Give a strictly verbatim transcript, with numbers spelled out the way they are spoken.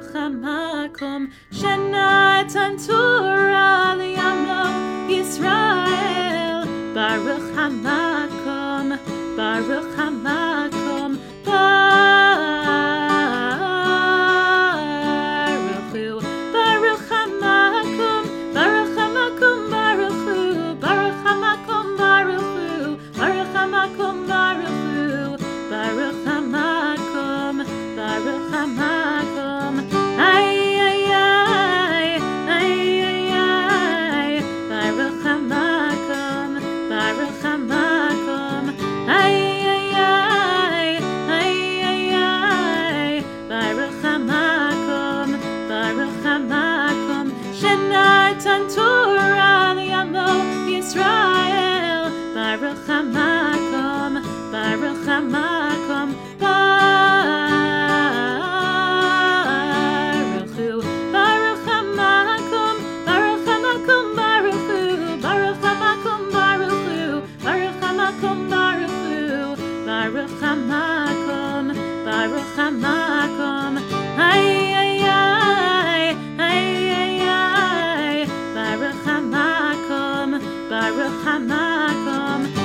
Baruch HaMakom Shenatan Torah L'Yamo Yisrael. Baruch HaMakom, Baruch HaMakom, Baruch Hu, Baruch HaMakom, Baruch HaMakom, Baruch Hu, Baruch HaMakom, Baruch Hu, Baruch HaMakom, Baruch Hu, Baruch HaMakom, Baruch HaMakom. Ay ay ay, ay ay ay, Baruch HaMakom, Baruch HaMakom. Ay ay ay, ay ay ay, Baruch HaMakom, Baruch HaMakom. Shenatan Torah L'Yamo Yisrael. Baruch HaMakom, Baruch HaMakom, Baruch Hu, Baruch HaMakom, Baruch HaMakom, Baruch Hu, Baruch HaMakom, Baruch Hu, Baruch HaMakom, Baruch Hu, Baruch HaMakom, Baruch HaMakom. Ay ay ay, ay ay ay, Baruch HaMakom, Baruch HaMakom.